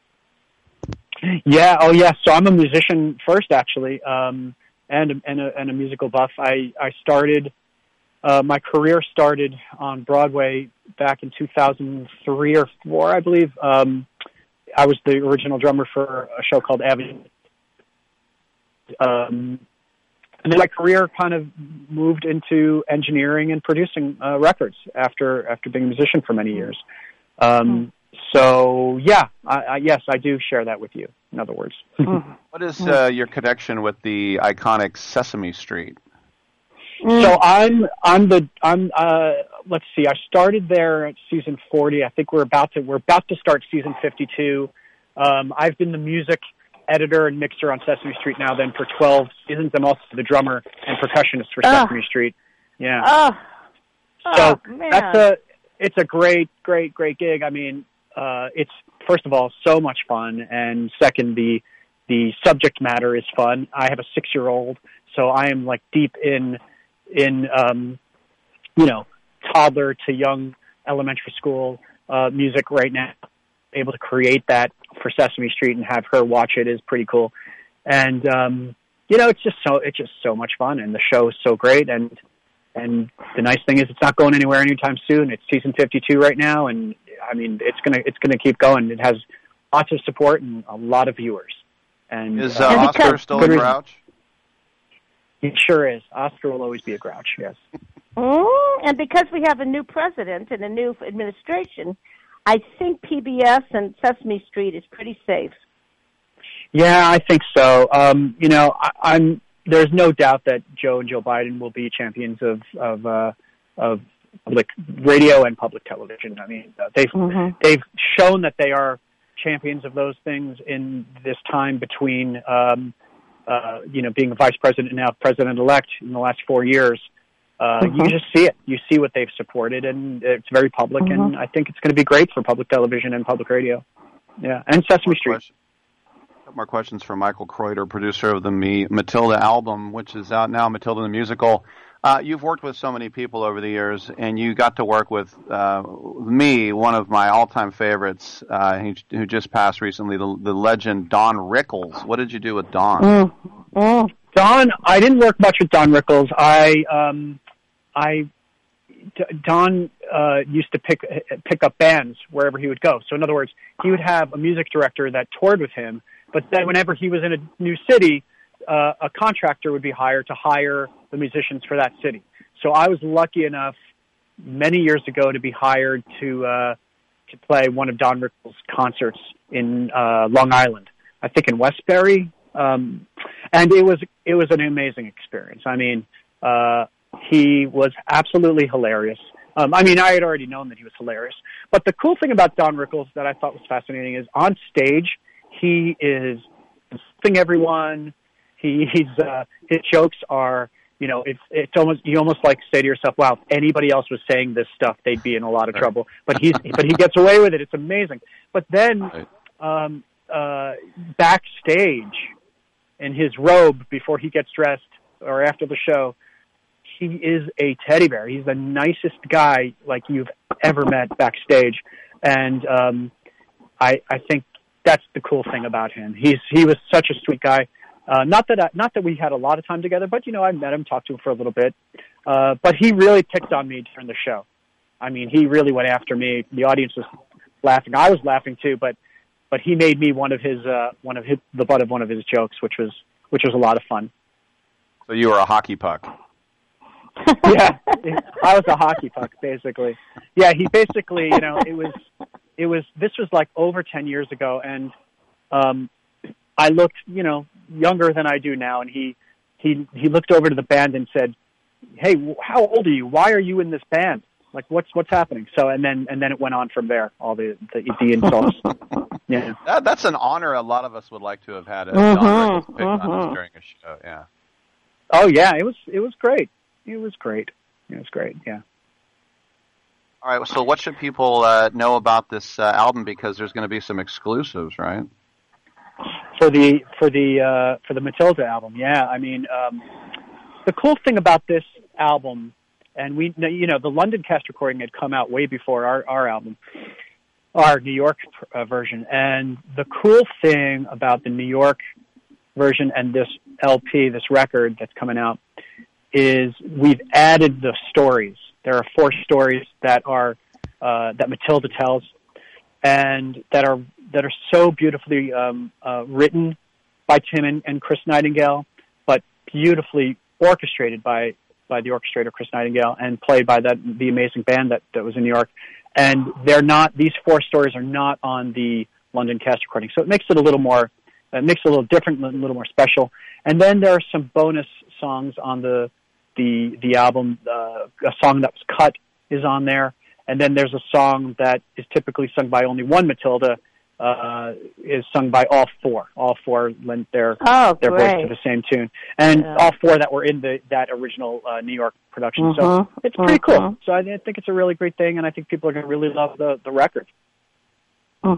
Yeah. Oh, yeah. So I'm a musician first, actually, um, and and a, and a musical buff. I I started uh, my career started on Broadway back in two thousand three or four, I believe. Um, I was the original drummer for a show called Avenue. um, and then my career kind of moved into engineering and producing uh, records after after being a musician for many years. Um, so yeah, I, I, yes, I do share that with you. In other words, what is uh, your connection with the iconic Sesame Street? So I'm I'm the I'm uh, let's see. I started there at season forty. I think we're about to we're about to start season fifty-two. Um, I've been the music editor and mixer on Sesame Street now then for twelve seasons. I'm also the drummer and percussionist for Oh. Sesame Street. Yeah. Oh, So oh, man. that's a it's a great great great gig. I mean, uh, it's first of all so much fun, and second the the subject matter is fun. I have a six year old, so I am like deep in in um, you know toddler to young elementary school uh, music right now. Able to create that for Sesame Street and have her watch it is pretty cool. And um, you know, it's just so it's just so much fun, and the show is so great. And and the nice thing is, it's not going anywhere anytime soon. It's season fifty-two right now, and I mean, it's gonna it's gonna keep going. It has lots of support and a lot of viewers. And Is uh, Oscar still a good reason. grouch? He sure is. Oscar will always be a grouch. Yes. Mm, and because we have a new president and a new administration, I think P B S and Sesame Street is pretty safe. Yeah, I think so. Um, you know, I, I'm. There's no doubt that Joe and Joe Biden will be champions of of uh, of public radio and public television. I mean, uh, they've Mm-hmm. they've shown that they are champions of those things in this time between, um, uh, you know, being a vice president and now president-elect in the last four years. Uh, Mhm. You just see it. You see what they've supported, and it's very public, and Mhm. I think it's going to be great for public television and public radio. Yeah, and Sesame Street. Couple more questions from Michael Kreuter, producer of the Me Matilda album, which is out now, Matilda the Musical. Uh, you've worked with so many people over the years, and you got to work with uh, me, one of my all-time favorites, uh, who, who just passed recently, the, the legend Don Rickles. What did you do with Don? Mm. Mm. Don, I didn't work much with Don Rickles. I, um, I, D- Don uh, used to pick pick up bands wherever he would go. So in other words, he would have a music director that toured with him, but then whenever he was in a new city, uh, a contractor would be hired to hire the musicians for that city. So I was lucky enough many years ago to be hired to uh, to play one of Don Rickles' concerts in uh, Long Island, I think in Westbury. Um, and it was it was an amazing experience. I mean, uh, he was absolutely hilarious. Um, I mean, I had already known that he was hilarious. But the cool thing about Don Rickles that I thought was fascinating is on stage, he is insulting everyone. He, he's uh, his jokes are, you know, it's it's almost you almost like say to yourself, wow, if anybody else was saying this stuff, they'd be in a lot of trouble. But he's but he gets away with it. It's amazing. But then um, uh, backstage, in his robe before he gets dressed or after the show, he is a teddy bear. He's the nicest guy like you've ever met backstage, and um, I I think that's the cool thing about him. He's he was such a sweet guy. Uh, not that I, not that we had a lot of time together, but you know I met him, talked to him for a little bit. Uh, but he really picked on me during the show. I mean, he really went after me. The audience was laughing. I was laughing too, but but he made me one of his uh, one of his, the butt of one of his jokes, which was which was a lot of fun. So you were a hockey puck. Yeah, I was a hockey puck, basically. Yeah, he basically, you know, it was, it was, this was like over ten years ago, and um, I looked, you know, younger than I do now, and he, he, he looked over to the band and said, "Hey, how old are you? Why are you in this band? Like, what's what's happening?" So, and then and then it went on from there, all the the, the insults. Yeah, That, that's an honor a lot of us would like to have had. As Mhm, Don Rickles picked on us mhm. during a show. Yeah. Oh yeah, it was it was great. It was great. It was great. Yeah. All right. So what should people uh, know about this uh, album? Because there's going to be some exclusives, right? For the for the uh, for the Matilda album, yeah. I mean, um, the cool thing about this album, and we, you know, the London cast recording had come out way before our our album, our New York uh, version. And the cool thing about the New York version and this L P, this record that's coming out, is we've added the stories. There are four stories that are uh, that Matilda tells, and that are that are so beautifully um, uh, written by Tim and, and Chris Nightingale. but beautifully orchestrated by, by the orchestrator Chris Nightingale and played by that the amazing band that, that was in New York. And they're not; these four stories are not on the London cast recording, so it makes it a little more, it makes it a little different, a little more special. And then there are some bonus songs on the the the album. Uh, a song that was cut is on there, and then there's a song that is typically sung by only one Matilda, uh, is sung by all four. All four lent their oh, their voice to the same tune, and Yeah. all four that were in the that original uh, New York production. Mhm, So it's pretty mhm. cool. So I think it's a really great thing, and I think people are going to really love the the record. Well,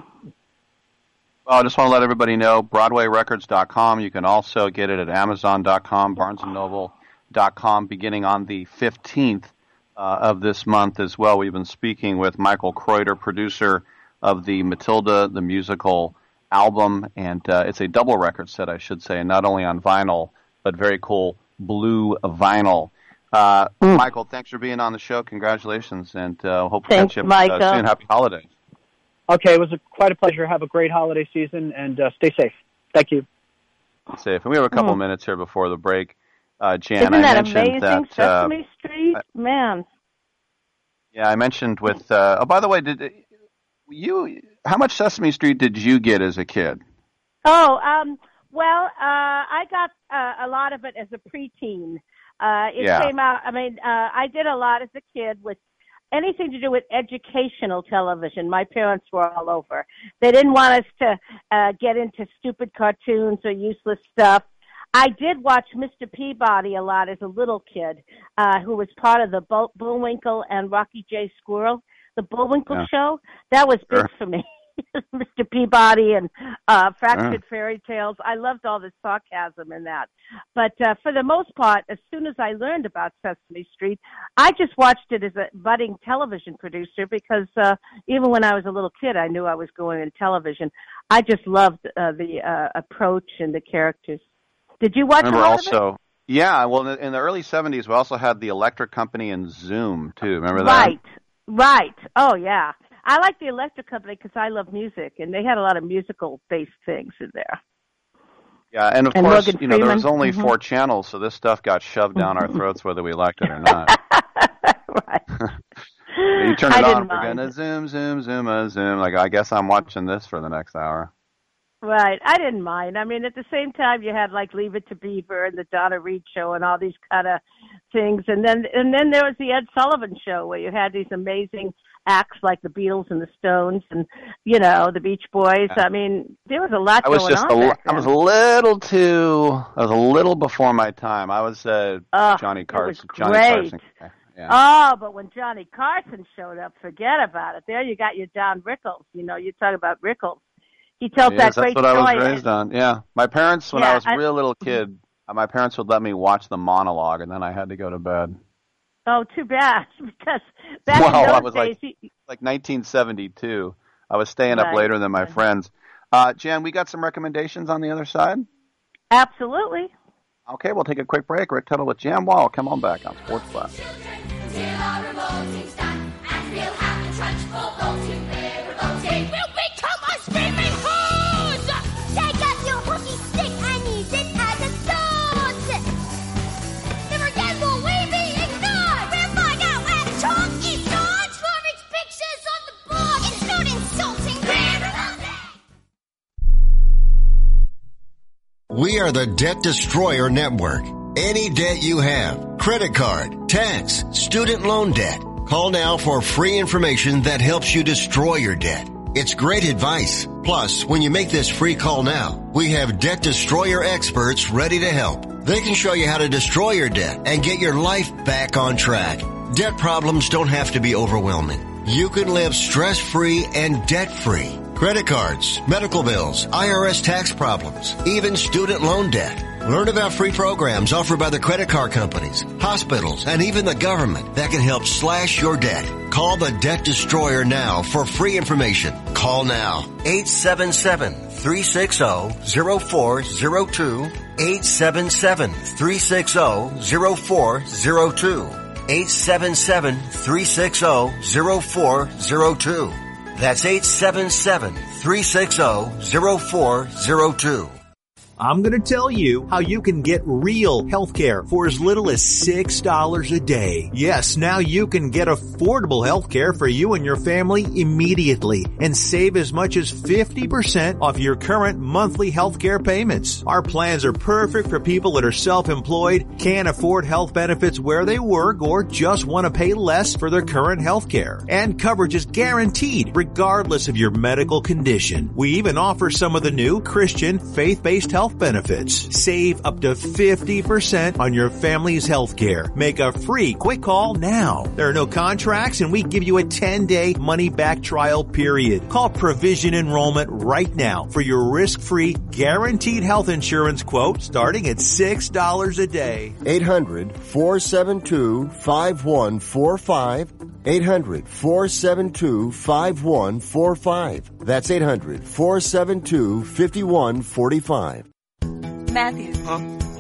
I just want to let everybody know, Broadway Records dot com. You can also get it at Amazon dot com, Barnes and Noble dot com, beginning on the fifteenth uh, of this month as well. We've been speaking with Michael Kreuter, producer of the Matilda, the musical album, and uh, it's a double record set, I should say, not only on vinyl, but very cool blue vinyl. Uh, Mm. Michael, thanks for being on the show. Congratulations, and uh, hope to Thanks, catch you up Michael. uh, soon. Happy holidays. Okay, it was a, quite a pleasure. Have a great holiday season, and uh, stay safe. Thank you. Be safe. And we have a couple Mm. minutes here before the break. Uh, Jan, Isn't I that mentioned amazing? that. Uh, Sesame Street, man. yeah, I mentioned with. Uh, oh, by the way, did you? How much Sesame Street did you get as a kid? Oh, um, well, uh, I got uh, a lot of it as a preteen. Uh, it Yeah. came out. I mean, uh, I did a lot as a kid with anything to do with educational television. My parents were all over. They didn't want us to uh, get into stupid cartoons or useless stuff. I did watch Mister Peabody a lot as a little kid, uh, who was part of the Bull- Bullwinkle and Rocky J. Squirrel, the Bullwinkle Yeah. show. That was big Sure. for me. Mister Peabody and uh, Fractured Sure. Fairy Tales. I loved all the sarcasm in that. But uh, for the most part, as soon as I learned about Sesame Street, I just watched it as a budding television producer because uh, even when I was a little kid, I knew I was going in television. I just loved uh, the uh, approach and the characters. Did you watch Remember a lot of it? also, yeah. Well, in the, in the early seventies, we also had the Electric Company and Zoom too. Remember that? Right, right. Oh, yeah. I like the Electric Company because I love music, and they had a lot of musical-based things in there. Yeah, and of And course, Morgan you know, there was Freeman. only Mhm. four channels, so this stuff got shoved down our throats whether we liked it or not. You turn I it didn't on, we're mind. gonna zoom, zoom, zoom, a zoom. Like, I guess I'm watching this for the next hour. Right. I didn't mind. I mean, at the same time, you had like Leave It to Beaver and the Donna Reed show and all these kind of things, and then and then there was the Ed Sullivan show where you had these amazing acts like the Beatles and the Stones and you know the Beach Boys. I mean, there was a lot I was going just on. a, li- back I was a then. little too, I was a little before my time. I was uh, Ugh, Johnny it was Carson. Johnny great. Carson. Yeah. Oh, but when Johnny Carson showed up, forget about it. There you got your Don Rickles. You know, you talk about Rickles. He tells Yes, that that's great what I story. was raised on. Yeah, my parents, when Yeah, I was a I- real little kid, uh, my parents would let me watch the monologue, and then I had to go to bed. Oh, too bad, because back Well, in I those was days, like- he, Like nineteen seventy-two, I was staying up Right. later than my friends. Uh, Jan, we got some recommendations on the other side. absolutely. Okay, we'll take a quick break. Rick Tuttle with Jan Wall. Come on back on Sports Blast. We'll become a screaming horde! Take up your hooky stick and use it as a sword! Never again will we be ignored! We'll find out where the talk is not! Drawing pictures on the board! It's not insulting! We are the Debt Destroyer Network. Any debt you have, credit card, tax, student loan debt, call now for free information that helps you destroy your debt. It's great advice. Plus, when you make this free call now, we have Debt Destroyer experts ready to help. They can show you how to destroy your debt and get your life back on track. Debt problems don't have to be overwhelming. You can live stress-free and debt-free. Credit cards, medical bills, I R S tax problems, even student loan debt. Learn about free programs offered by the credit card companies, hospitals, and even the government that can help slash your debt. Call the Debt Destroyer now for free information. Call now. eight seven seven, three six zero, zero four zero two. eight seven seven, three six zero, zero four zero two. eight seven seven, three six zero, zero four zero two. That's eight seven seven, three six zero, zero four zero two. I'm going to tell you how you can get real health care for as little as six dollars a day. Yes, now you can get affordable health care for you and your family immediately and save as much as fifty percent off your current monthly health care payments. Our plans are perfect for people that are self-employed, can't afford health benefits where they work, or just want to pay less for their current health care. And coverage is guaranteed regardless of your medical condition. We even offer some of the new Christian faith-based health benefits. Save up to fifty percent on your family's health care. Make a free quick call now. There are no contracts and we give you a ten-day money-back trial period. Call Provision Enrollment right now for your risk-free guaranteed health insurance quote starting at six dollars a day. eight hundred, four seven two, five one four five. eight hundred, four seven two, five one four five. That's eight hundred, four seven two, five one four five. Matthew. Huh?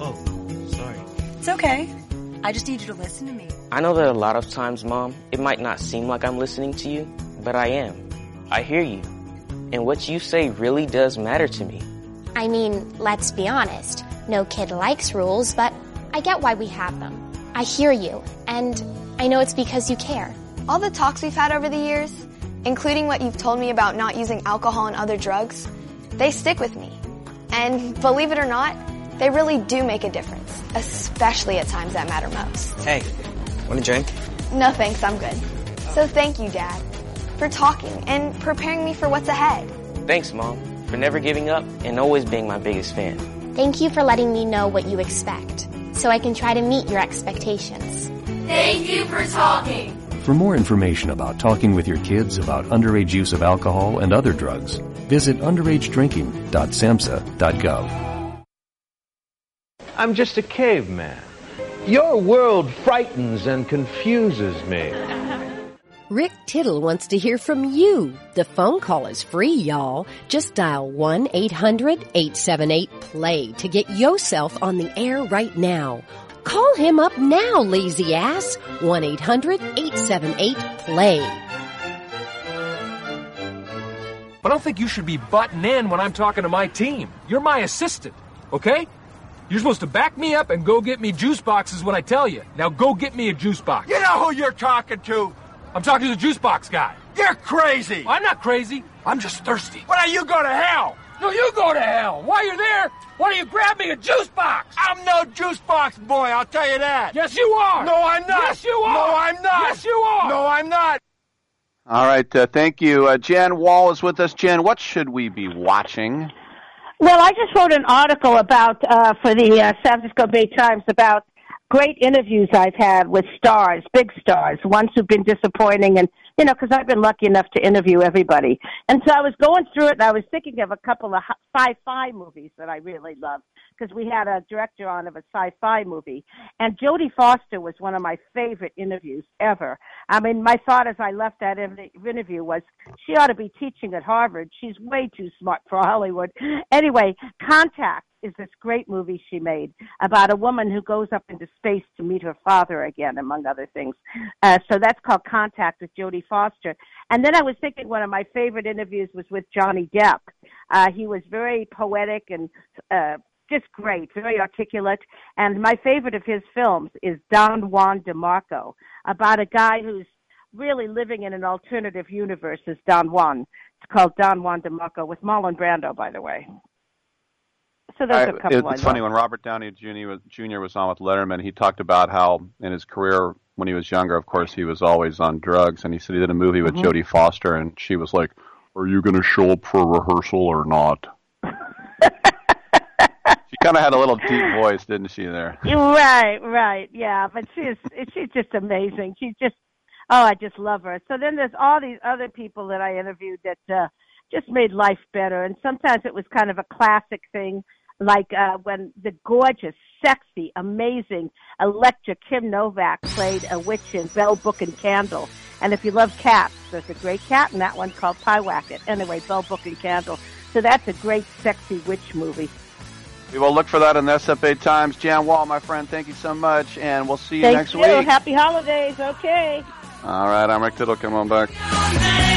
Oh, sorry. It's okay. I just need you to listen to me. I know that a lot of times, Mom, it might not seem like I'm listening to you, but I am. I hear you. And what you say really does matter to me. I mean, let's be honest. No kid likes rules, but I get why we have them. I hear you, and I know it's because you care. All the talks we've had over the years, including what you've told me about not using alcohol and other drugs, they stick with me. And believe it or not, they really do make a difference, especially at times that matter most. Hey, want a drink? No thanks, I'm good. So thank you, Dad, for talking and preparing me for what's ahead. Thanks, Mom, for never giving up and always being my biggest fan. Thank you for letting me know what you expect, so I can try to meet your expectations. Thank you for talking. For more information about talking with your kids about underage use of alcohol and other drugs, visit underage drinking dot samhsa dot gov. I'm just a caveman. Your world frightens and confuses me. Rick Tittle wants to hear from you. The phone call is free, y'all. Just dial one eight hundred eight seven eight play to get yourself on the air right now. Call him up now, lazy ass. one eight hundred eight seven eight play. I don't think you should be butting in when I'm talking to my team. You're my assistant, okay? You're supposed to back me up and go get me juice boxes when I tell you. Now go get me a juice box. You know who you're talking to? I'm talking to the juice box guy. You're crazy. I'm not crazy. I'm just thirsty. Why don't you go to hell? No, you go to hell. While you're there, why don't you grab me a juice box? I'm no juice box boy, I'll tell you that. Yes, you are. No, I'm not. Yes, you are. No, I'm not. Yes, you are. No, I'm not. All right, uh, thank you. Uh, Jan Wall is with us. Jan, what should we be watching? Well, I just wrote an article about uh, for the uh, San Francisco Bay Times about great interviews I've had with stars, big stars, ones who've been disappointing, and you know, because I've been lucky enough to interview everybody. And so I was going through it, and I was thinking of a couple of sci-fi movies that I really love, because we had a director on of a sci-fi movie. And Jodie Foster was one of my favorite interviews ever. I mean, my thought as I left that interview was, she ought to be teaching at Harvard. She's way too smart for Hollywood. Anyway, Contact is this great movie she made about a woman who goes up into space to meet her father again, among other things. Uh, so that's called Contact with Jodie Foster. And then I was thinking one of my favorite interviews was with Johnny Depp. Uh, he was very poetic and uh, just great, very articulate. And my favorite of his films is Don Juan DeMarco, about a guy who's really living in an alternative universe as Don Juan. It's called Don Juan DeMarco, with Marlon Brando, by the way. So there's a couple. I, it's funny, when Robert Downey Junior was, Junior was on with Letterman, he talked about how in his career when he was younger, of course, he was always on drugs, and he said he did a movie with mm-hmm. Jodie Foster, and she was like, "Are you going to show up for rehearsal or not?" She kind of had a little deep voice, didn't she? There. Right, right, yeah, but she's she's just amazing. She's just oh, I just love her. So then there's all these other people that I interviewed that uh, just made life better, and sometimes it was kind of a classic thing. Like uh, when the gorgeous, sexy, amazing Electra Kim Novak played a witch in Bell, Book and Candle. And if you love cats, there's a great cat in that one called Pyewacket. Anyway, Bell, Book and Candle. So that's a great, sexy witch movie. We will look for that in the S F A Times. Jan Wall, my friend, thank you so much, and we'll see you Thank next you. week. Happy holidays. Okay. All right, I'm Rick Tittle. Come on back.